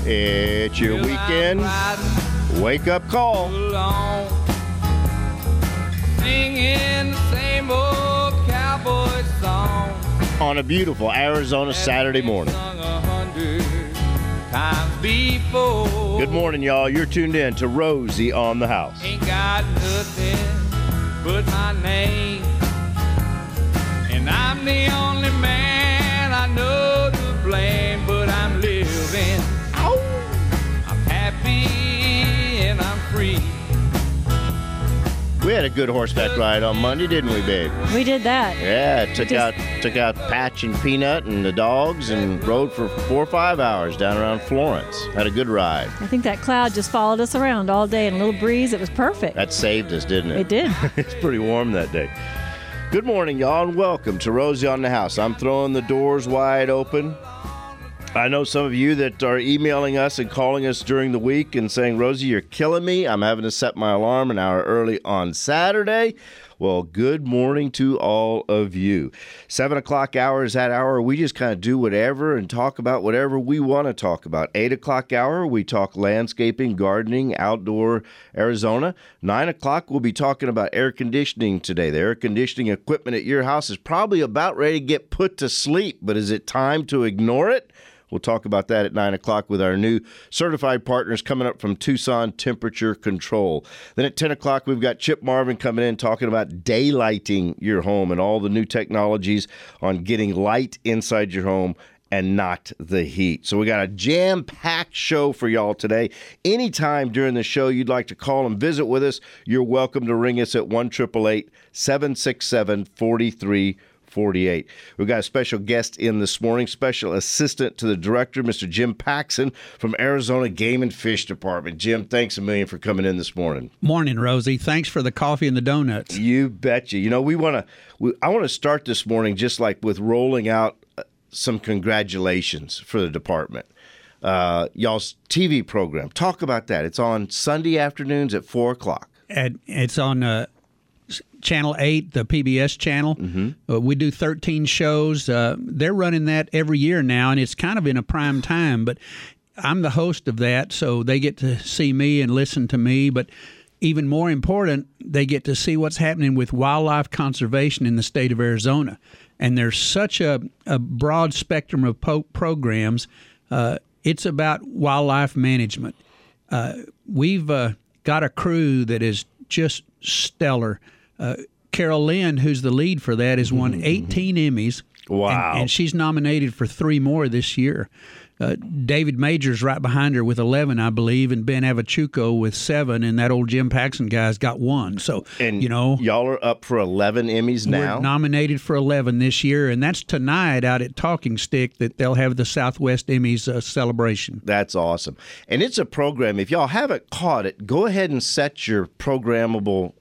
It's your weekend wake-up call. Singing the same old cowboy song On a beautiful Arizona Saturday morning. Good morning, y'all. You're tuned in to Rosie on the House. Ain't got nothing but my name, and I'm the only man I know to blame, but I'm living. I'm happy and I'm free. We had a good horseback ride on Monday, didn't we, babe? We did that. Yeah, took out Patch and Peanut and the dogs and rode for 4 or 5 hours down around Florence. Had a good ride. I think that cloud just followed us around all day, and a little breeze. It was perfect. That saved us, didn't it? It did. It's pretty warm that day. Good morning, y'all, and welcome to Rosie on the House. I'm throwing the doors wide open. I know some of you that are emailing us and calling us during the week and saying, Rosie, you're killing me. I'm having to set my alarm an hour early on Saturday. Well, good morning to all of you. 7 o'clock hour is that hour. We just kind of do whatever and talk about whatever we want to talk about. 8 o'clock hour, we talk landscaping, gardening, outdoor Arizona. 9 o'clock, we'll be talking about air conditioning today. The air conditioning equipment at your house is probably about ready to get put to sleep, but is it time to ignore it? We'll talk about that at 9 o'clock with our new certified partners coming up from Tucson Temperature Control. Then at 10 o'clock, we've got Chip Marvin coming in talking about daylighting your home and all the new technologies on getting light inside your home and not the heat. So we got a jam-packed show for y'all today. Anytime during the show you'd like to call and visit with us, you're welcome to ring us at 1-888-767-4348. We've got a special guest in this morning, special assistant to the director, Mr. Jim Paxson from Arizona Game and Fish Department. Jim, thanks a million for coming in this morning. Morning, Rosie. Thanks for the coffee and the donuts. You betcha. You know, I want to start this morning just like with rolling out some congratulations for the department. Y'all's TV program. Talk about that. It's on Sunday afternoons at 4 o'clock. It's on Channel 8, the PBS channel. Mm-hmm. We do 13 shows. They're running that every year now, and it's kind of in a prime time, but I'm the host of that, so they get to see me and listen to me. But even more important, they get to see what's happening with wildlife conservation in the state of Arizona. And there's such a broad spectrum of programs. It's about wildlife management. We've got a crew that is just stellar. Carol Lynn, who's the lead for that, has won 18 Emmys. Wow. And she's nominated for 3 more this year. David Major's right behind her with 11, I believe, and Ben Avachuco with 7, and that old Jim Paxson guy's got 1. So, and y'all are up for 11 Emmys now? We're nominated for 11 this year, and that's tonight out at Talking Stick that they'll have the Southwest Emmys celebration. That's awesome. And it's a program. If y'all haven't caught it, go ahead and set your programmable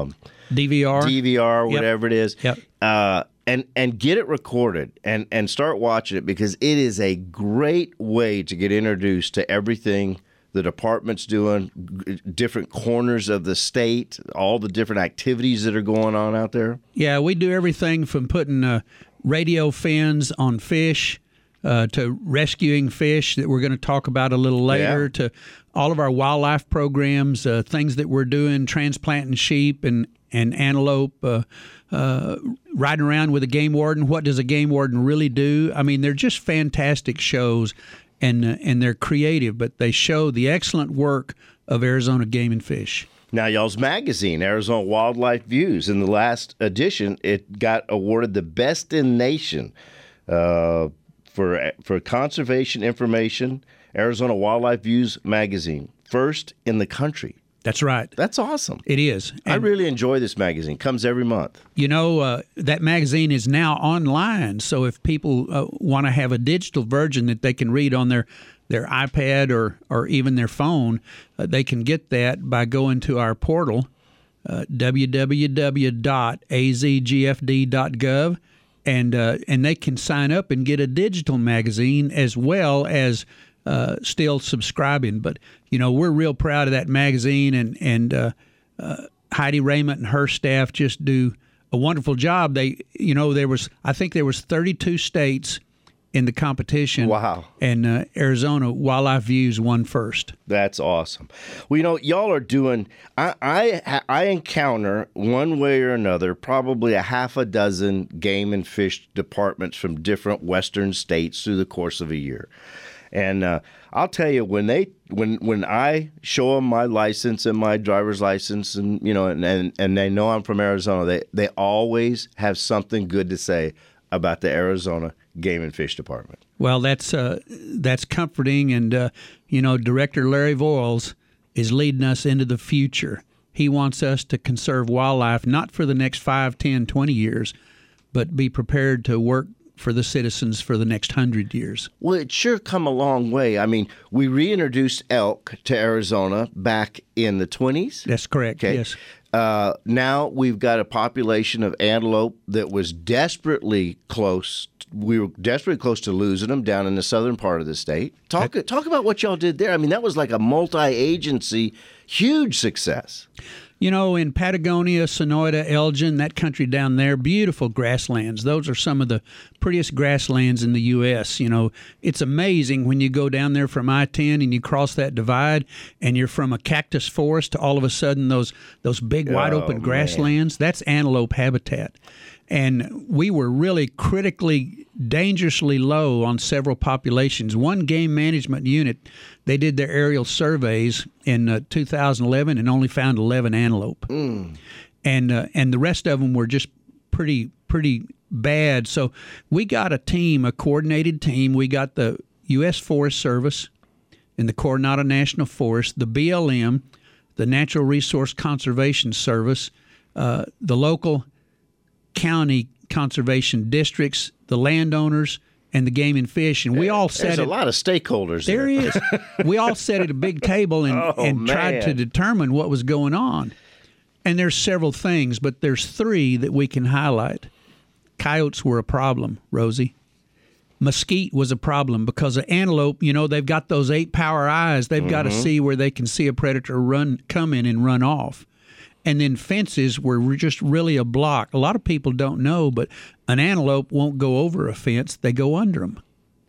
DVR, whatever it is. Yep. And get it recorded and start watching it, because it is a great way to get introduced to everything the department's doing, different corners of the state, all the different activities that are going on out there. Yeah, we do everything from putting radio fins on fish to rescuing fish that we're going to talk about a little later, to all of our wildlife programs, things that we're doing, transplanting sheep and antelope, riding around with a game warden. What does a game warden really do? I mean, they're just fantastic shows, and they're creative, but they show the excellent work of Arizona Game and Fish. Now, y'all's magazine, Arizona Wildlife Views, in the last edition, it got awarded the best in nation for conservation information. Arizona Wildlife Views magazine, first in the country. That's right. That's awesome. It is. I really enjoy this magazine. Comes every month. You know, that magazine is now online, so if people want to have a digital version that they can read on their iPad or even their phone, they can get that by going to our portal, www.azgfd.gov, and they can sign up and get a digital magazine as well as still subscribing. But, you know, we're real proud of that magazine, and Heidi Raymond and her staff just do a wonderful job. I think there was 32 states in the competition. Wow. And Arizona Wildlife Views won first. That's awesome. Well, y'all are doing. I encounter one way or another probably a half a dozen game and fish departments from different western states through the course of a year, and I'll tell you when I show them my license and my driver's license, and and they know I'm from Arizona, they always have something good to say about the Arizona Game and Fish Department. Well, that's comforting, and Director Larry Voiles is leading us into the future. He wants us to conserve wildlife not for the next 5, 10, 20 years, but be prepared to work for the citizens for the next 100 years. Well, it's sure come a long way. I mean, we reintroduced elk to Arizona back in the 20s. That's correct, okay. Yes. Now we've got a population of antelope that was desperately close. We were desperately close to losing them down in the southern part of the state. Talk about what y'all did there. I mean, that was like a multi-agency, huge success. In Patagonia, Sonoyta, Elgin, that country down there, beautiful grasslands. Those are some of the prettiest grasslands in the U.S. It's amazing when you go down there from I-10 and you cross that divide and you're from a cactus forest to all of a sudden those big wide open grasslands. That's antelope habitat. And we were really critically, dangerously low on several populations. One game management unit, they did their aerial surveys in 2011 and only found 11 antelope. And the rest of them were just pretty bad. So we got a coordinated team. We got the U.S. Forest Service and the Coronado National Forest, the BLM, the Natural Resource Conservation Service, the local county conservation districts, the landowners, and the game and fish, and we all sat. There's a lot of stakeholders. There is. We all sat at a big table and tried to determine what was going on. And there's several things, but there's 3 that we can highlight. Coyotes were a problem, Rosie. Mesquite was a problem because of antelope. They've got those 8-power eyes. They've got to see where they can see a predator come in and run off. And then fences were just really a block. A lot of people don't know, but an antelope won't go over a fence. They go under them.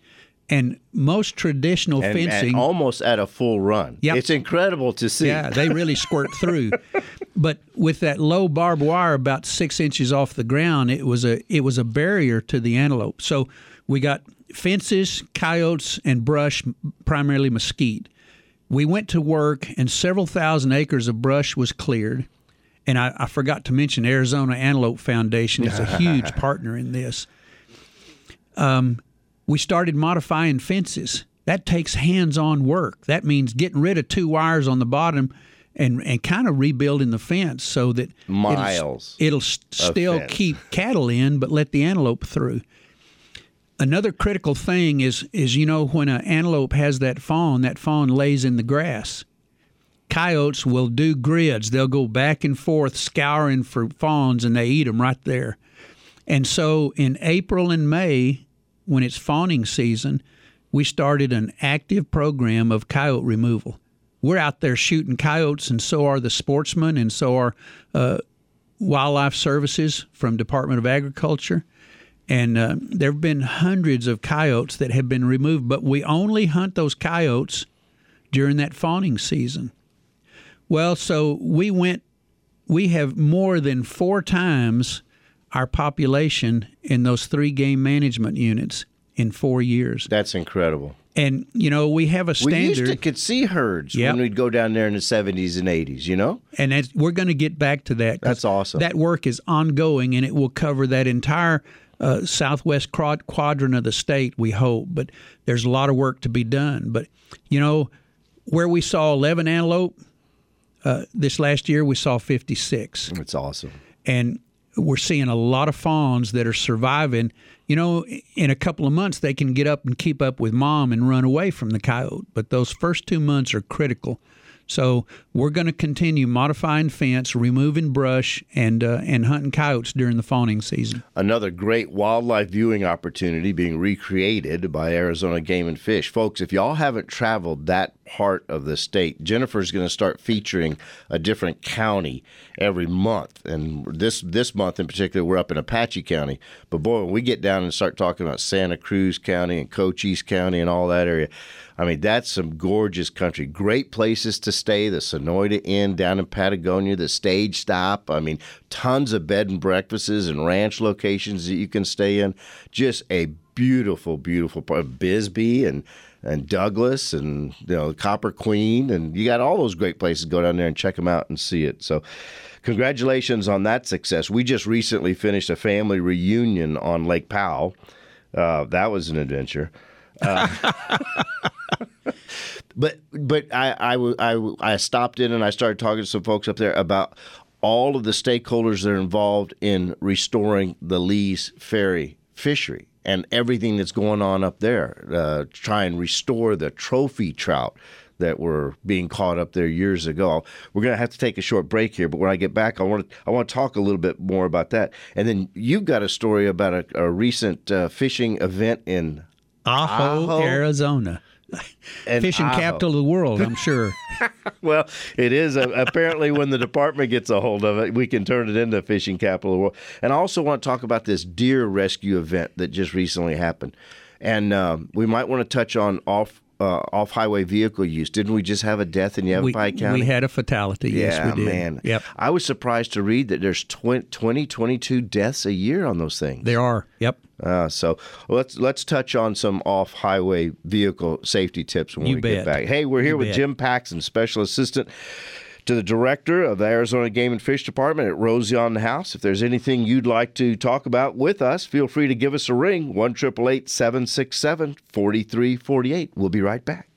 And most traditional fencing... And almost at a full run. Yep. It's incredible to see. Yeah, they really squirt through. But with that low barbed wire about 6 inches off the ground, it was a barrier to the antelope. So we got fences, coyotes, and brush, primarily mesquite. We went to work, and several thousand acres of brush was cleared. And I forgot to mention Arizona Antelope Foundation is a huge partner in this. We started modifying fences. That takes hands-on work. That means getting rid of 2 wires on the bottom and kind of rebuilding the fence so that it'll still keep cattle in but let the antelope through. Another critical thing is when an antelope has that fawn lays in the grass. Coyotes will do grids. They'll go back and forth scouring for fawns, and they eat them right there. And so in April and May, when it's fawning season, we started an active program of coyote removal. We're out there shooting coyotes, and so are the sportsmen, and so are wildlife services from Department of Agriculture. And there have been hundreds of coyotes that have been removed, but we only hunt those coyotes during that fawning season. Well, so we have more than 4 times our population in those 3 game management units in 4 years. That's incredible. And, we have a standard. We could see herds when we'd go down there in the 70s and 80s, And we're going to get back to that. That's awesome. That work is ongoing, and it will cover that entire southwest quadrant of the state, we hope. But there's a lot of work to be done. But, where we saw 11 antelope, this last year we saw 56. That's awesome. And we're seeing a lot of fawns that are surviving. In a couple of months they can get up and keep up with mom and run away from the coyote. But those first 2 months are critical So we're going to continue modifying fence, removing brush, and hunting coyotes during the fawning season. Another great wildlife viewing opportunity being recreated by Arizona Game and Fish. Folks, if y'all haven't traveled that part of the state, Jennifer's going to start featuring a different county every month. And this month in particular, we're up in Apache County. But boy, when we get down and start talking about Santa Cruz County and Cochise County and all that area, I mean, that's some gorgeous country. Great places to stay. The Sonoyta Inn down in Patagonia, the Stage Stop. I mean, tons of bed and breakfasts and ranch locations that you can stay in. Just a beautiful, beautiful part. Bisbee and Douglas and Copper Queen. And you got all those great places. Go down there and check them out and see it. So congratulations on that success. We just recently finished a family reunion on Lake Powell. That was an adventure. But I stopped in and I started talking to some folks up there about all of the stakeholders that are involved in restoring the Lee's Ferry fishery and everything that's going on up there. Try and restore the trophy trout that were being caught up there years ago. We're going to have to take a short break here, but when I get back, I want to talk a little bit more about that. And then you've got a story about a recent fishing event in Ajo, Arizona. Fishing capital of the world, I'm sure. Well, it is. Apparently, when the department gets a hold of it, we can turn it into fishing capital of the world. And I also want to talk about this deer rescue event that just recently happened. And we might want to touch on off-highway vehicle use. Didn't we just have a death in Yavapai County? We had a fatality, yes, we did. Man. Yep. I was surprised to read that there's 22 deaths a year on those things. There are, yep. So let's touch on some off-highway vehicle safety tips when we get back. Hey, we're here with Jim Paxson, Special Assistant to the Director of the Arizona Game and Fish Department at Rosie on the House. If there's anything you'd like to talk about with us, feel free to give us a ring, 1-888-767-4348. We'll be right back.